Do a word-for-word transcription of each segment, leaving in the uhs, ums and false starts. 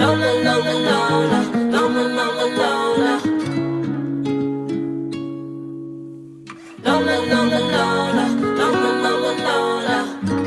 Lola, Lola, Lola, Lola, Lola, Lola. Lola, Lola, Lola, Lola, Lola, Lola.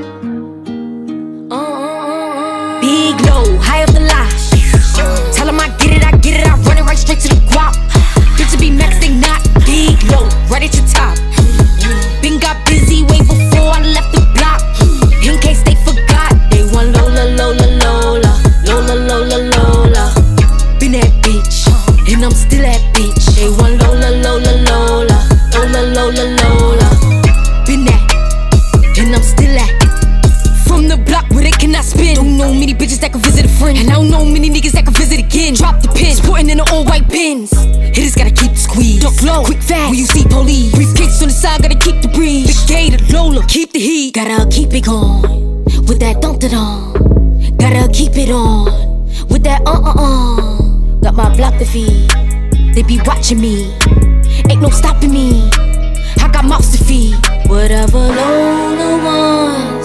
Big low, high up the line. Tell 'em I get it, I get it, I run it right straight to the guap. Bitch, be max, they not. Big low, right at your top. Been got busy way before I left the block. In case they forgot, they want Lola, Lola, Lola, Lola, Lola, Lola. Been that bitch, and I'm still that bitch. They want Lola, Lola, Lola, Lola, Lola, Lola. Been that, and I'm still that. From the block where they cannot spin. Don't know many bitches that can visit a friend, and I don't know many niggas that can visit again. Drop the pin, sporting in the all white bins. Hitters gotta keep the squeeze. Duck low, quick fast, when you see police. Briefcase on the side, gotta keep the breeze. Big gator, Lola, keep the heat. Gotta keep it going, with that dunk it on. Gotta keep it on, with that uh uh uh. Got my block to feed, they be watching me. Ain't no stopping me, I got mouths to feed. Whatever Lola wants,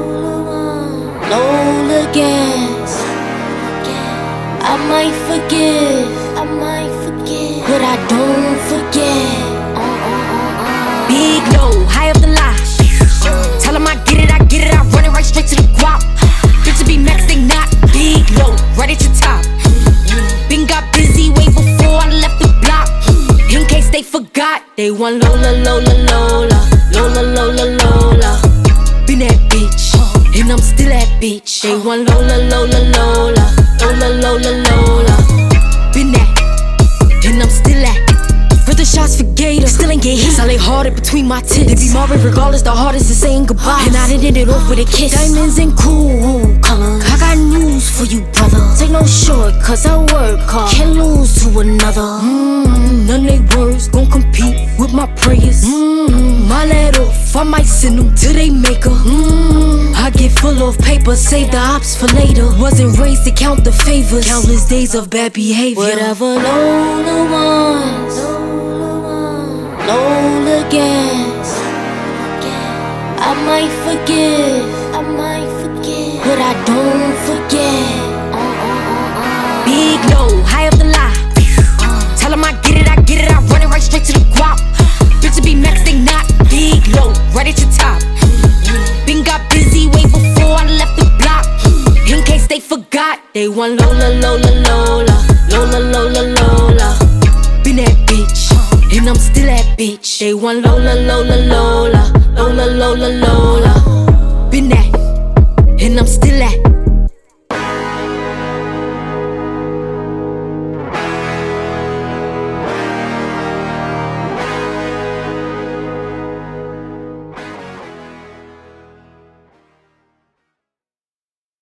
Lola gets. I might forgive, I might forget, but I don't forget. Uh, uh, uh, uh. Big low, high up the line. Tell 'em I get it, I get it, I run it right straight to the guap. Bitch, be max, they not. Big low, right at your top. Been got busy way before I left the block. In case they forgot, they want Lola, Lola, Lola, Lola, Lola, Lola. Been that bitch, and I'm still that bitch. They want Lola, Lola, Lola, Lola, Lola, Lola. Been that, and I'm still that. Heard the shots for Gator, still ain't get hit. I lay harder between my tits. They be married regardless, the hardest is saying goodbye. And I done ended off with a kiss. Diamonds and cool colors. I got news for you, brother. Take no short, cause I work hard. Can't lose to another. Mm, none they words gon' compete with my prayers. Mm, my let off, I might send them to they maker. Mm, I get full of paper, save the ops for later. Wasn't raised to count the favors. Countless days of bad behavior. Whatever Lola wants, Lola gets. I might forgive, I might forget, but I don't forget. Uh, uh, uh, uh. Big low, high up the line. Tell 'em I get it, I get it, I run it right straight to the guap. Bitch, be max, they not. Big low, right at your top. Been got busy way before I left the block. In case they forgot, they want Lola, Lola, Lola, Lola, Lola, Lola. Been that bitch, and I'm still that bitch. They want Lola, Lola, Lola, Lola, Lola, Lola. Been that.